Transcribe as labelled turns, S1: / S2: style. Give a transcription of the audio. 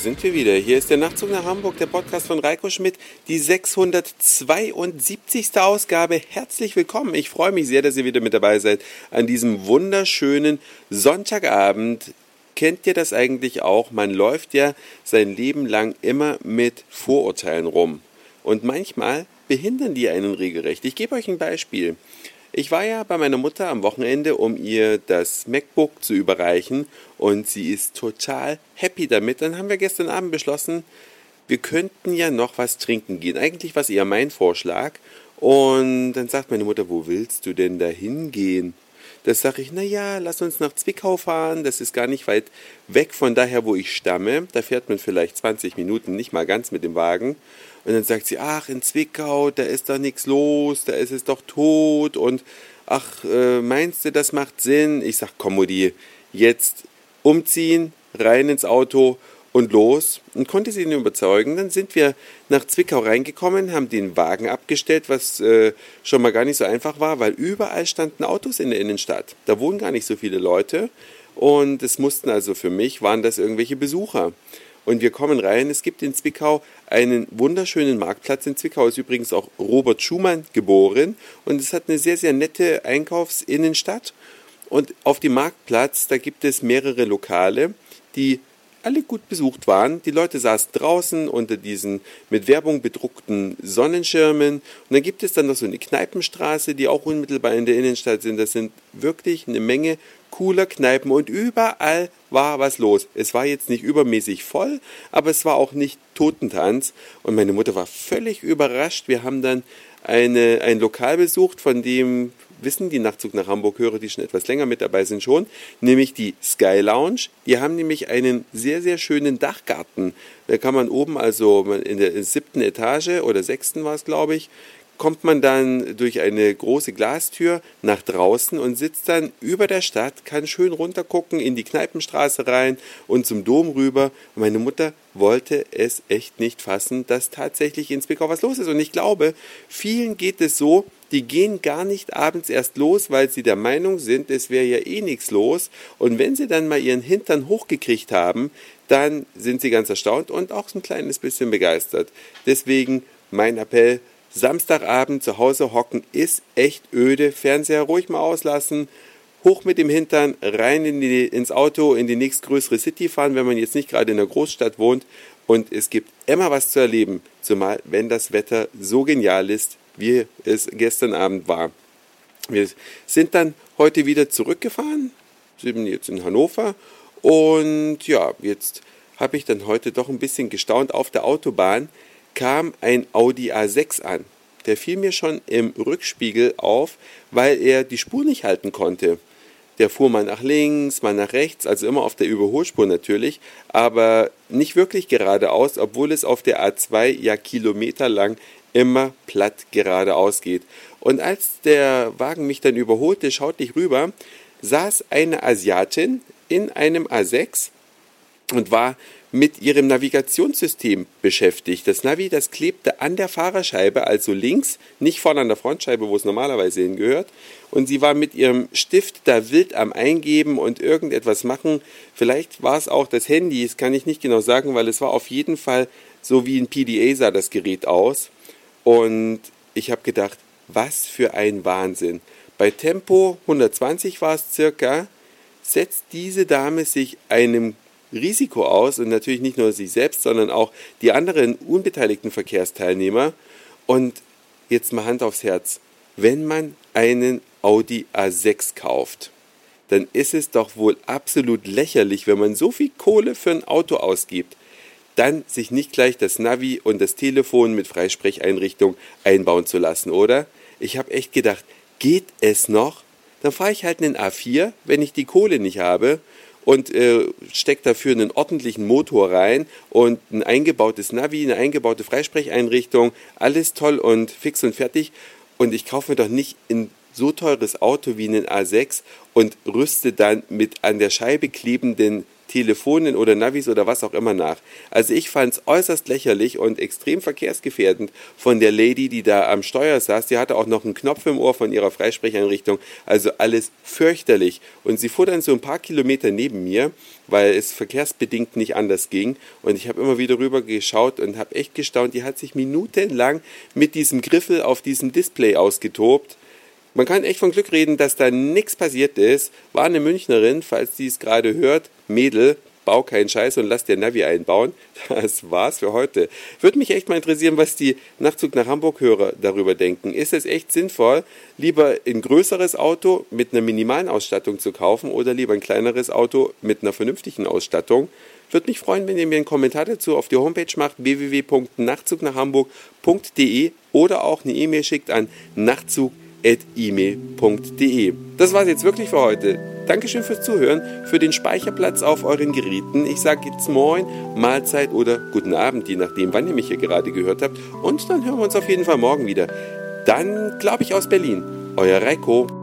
S1: sind wir wieder. Hier ist der Nachtzug nach Hamburg, der Podcast von Reiko Schmidt, die 672. Ausgabe. Herzlich willkommen. Ich freue mich sehr, dass ihr wieder mit dabei seid an diesem wunderschönen Sonntagabend. Kennt ihr das eigentlich auch? Man läuft ja sein Leben lang immer mit Vorurteilen rum. Und manchmal behindern die einen regelrecht. Ich gebe euch ein Beispiel. Ich war ja bei meiner Mutter am Wochenende, um ihr das MacBook zu überreichen, und sie ist total happy damit. Dann haben wir gestern Abend beschlossen, wir könnten ja noch was trinken gehen. Eigentlich war es eher mein Vorschlag. Und dann sagt meine Mutter, wo willst du denn da hingehen? Das sage ich, naja, lass uns nach Zwickau fahren, das ist gar nicht weit weg von daher, wo ich stamme. Da fährt man vielleicht 20 Minuten, nicht mal ganz mit dem Wagen. Und dann sagt sie, ach, in Zwickau, da ist doch nichts los, da ist es doch tot. Und ach, meinst du, das macht Sinn? Ich sag, komm, Mutti, jetzt umziehen, rein ins Auto und los. Und konnte sie ihn überzeugen. Dann sind wir nach Zwickau reingekommen, haben den Wagen abgestellt, was schon mal gar nicht so einfach war, weil überall standen Autos in der Innenstadt. Da wohnen gar nicht so viele Leute. Und es mussten also für mich, waren das irgendwelche Besucher. Und wir kommen rein, es gibt in Zwickau einen wunderschönen Marktplatz. In Zwickau ist übrigens auch Robert Schumann geboren. Und es hat eine sehr, sehr nette Einkaufsinnenstadt. Und auf dem Marktplatz, da gibt es mehrere Lokale, die alle gut besucht waren. Die Leute saßen draußen unter diesen mit Werbung bedruckten Sonnenschirmen. Und dann gibt es dann noch so eine Kneipenstraße, die auch unmittelbar in der Innenstadt sind. Das sind wirklich eine Menge cooler Kneipen und überall war was los. Es war jetzt nicht übermäßig voll, aber es war auch nicht Totentanz. Und meine Mutter war völlig überrascht. Wir haben dann ein Lokal besucht, von dem wissen die Nachtzug nach Hamburg-Hörer, die schon etwas länger mit dabei sind schon, nämlich die Sky Lounge. Die haben nämlich einen sehr, sehr schönen Dachgarten. Da kann man oben, also in der 7. Etage oder 6. war es, glaube ich, kommt man dann durch eine große Glastür nach draußen und sitzt dann über der Stadt, kann schön runtergucken in die Kneipenstraße rein und zum Dom rüber. Und meine Mutter wollte es echt nicht fassen, dass tatsächlich in Zwickau was los ist. Und ich glaube, vielen geht es so, die gehen gar nicht abends erst los, weil sie der Meinung sind, es wäre ja eh nichts los. Und wenn sie dann mal ihren Hintern hochgekriegt haben, dann sind sie ganz erstaunt und auch so ein kleines bisschen begeistert. Deswegen mein Appell: Samstagabend zu Hause hocken ist echt öde. Fernseher ruhig mal auslassen, hoch mit dem Hintern, rein ins Auto, in die nächstgrößere City fahren, wenn man jetzt nicht gerade in einer Großstadt wohnt. Und es gibt immer was zu erleben, zumal wenn das Wetter so genial ist, wie es gestern Abend war. Wir sind dann heute wieder zurückgefahren, sind jetzt in Hannover. Und ja, jetzt habe ich dann heute doch ein bisschen gestaunt. Auf der Autobahn kam ein Audi A6 an. Der fiel mir schon im Rückspiegel auf, weil er die Spur nicht halten konnte. Der fuhr mal nach links, mal nach rechts, also immer auf der Überholspur natürlich, aber nicht wirklich geradeaus, obwohl es auf der A2 ja kilometerlang immer platt geradeaus geht. Und als der Wagen mich dann überholte, schaute ich rüber, saß eine Asiatin in einem A6 und war mit ihrem Navigationssystem beschäftigt. Das Navi, das klebte an der Fahrerscheibe, also links, nicht vorne an der Frontscheibe, wo es normalerweise hingehört. Und sie war mit ihrem Stift da wild am Eingeben und irgendetwas machen. Vielleicht war es auch das Handy, das kann ich nicht genau sagen, weil es war auf jeden Fall so wie ein PDA sah das Gerät aus. Und ich habe gedacht, was für ein Wahnsinn. Bei Tempo 120 war es circa, setzt diese Dame sich einem Risiko aus und natürlich nicht nur sich selbst, sondern auch die anderen unbeteiligten Verkehrsteilnehmer. Und jetzt mal Hand aufs Herz, wenn man einen Audi A6 kauft, dann ist es doch wohl absolut lächerlich, wenn man so viel Kohle für ein Auto ausgibt, dann sich nicht gleich das Navi und das Telefon mit Freisprecheinrichtung einbauen zu lassen, oder? Ich habe echt gedacht, geht es noch? Dann fahre ich halt einen A4, wenn ich die Kohle nicht habe, und steckt dafür einen ordentlichen Motor rein und ein eingebautes Navi, eine eingebaute Freisprecheinrichtung, alles toll und fix und fertig. Und ich kaufe mir doch nicht ein so teures Auto wie einen A6 und rüste dann mit an der Scheibe klebenden Telefonen oder Navis oder was auch immer nach. Also ich fand es äußerst lächerlich und extrem verkehrsgefährdend von der Lady, die da am Steuer saß. Die hatte auch noch einen Knopf im Ohr von ihrer Freisprecheinrichtung. Also alles fürchterlich. Und sie fuhr dann so ein paar Kilometer neben mir, weil es verkehrsbedingt nicht anders ging. Und ich habe immer wieder rüber geschaut und habe echt gestaunt. Die hat sich minutenlang mit diesem Griffel auf diesem Display ausgetobt. Man kann echt von Glück reden, dass da nichts passiert ist. War eine Münchnerin, falls die es gerade hört. Mädel, bau keinen Scheiß und lass dir Navi einbauen. Das war's für heute. Würde mich echt mal interessieren, was die Nachtzug nach Hamburg-Hörer darüber denken. Ist es echt sinnvoll, lieber ein größeres Auto mit einer minimalen Ausstattung zu kaufen oder lieber ein kleineres Auto mit einer vernünftigen Ausstattung? Würde mich freuen, wenn ihr mir einen Kommentar dazu auf die Homepage macht, www.nachtzugnachhamburg.de oder auch eine E-Mail schickt an nachtzug@email.de. Das war's jetzt wirklich für heute. Dankeschön fürs Zuhören, für den Speicherplatz auf euren Geräten. Ich sage jetzt Moin, Mahlzeit oder guten Abend, je nachdem, wann ihr mich hier gerade gehört habt. Und dann hören wir uns auf jeden Fall morgen wieder. Dann, glaube ich, aus Berlin. Euer Reiko.